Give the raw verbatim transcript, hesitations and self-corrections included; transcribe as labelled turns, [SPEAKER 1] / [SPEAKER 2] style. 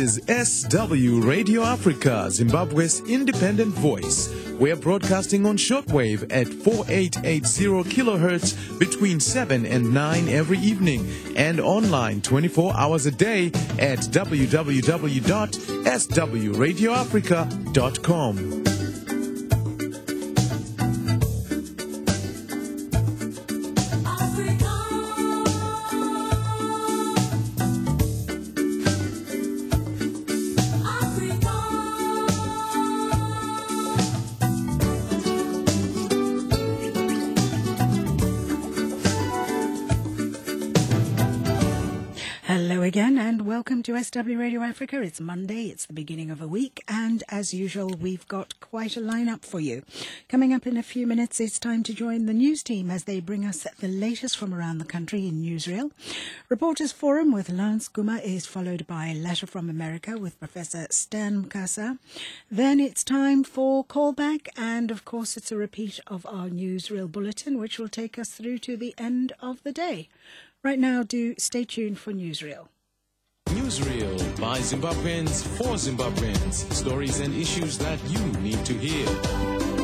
[SPEAKER 1] is S W Radio Africa, Zimbabwe's independent voice. We're broadcasting on shortwave at forty-eight eighty kilohertz between seven and nine every evening and online twenty-four hours a day at w w w dot s w radio africa dot com.
[SPEAKER 2] Again, and welcome to S W Radio Africa. It's Monday, it's the beginning of a week, and as usual, we've got quite a lineup for you. Coming up in a few minutes, it's time to join the news team as they bring us the latest from around the country in newsreel. Reporters Forum with Lance Guma is followed by Letter from America with Professor Stan Mukasa. Then it's time for Callback, and of course, it's a repeat of our newsreel bulletin, which will take us through to the end of the day. Right now, do stay tuned for newsreel.
[SPEAKER 1] Newsreel by Zimbabweans for Zimbabweans. Stories and issues that you need to hear.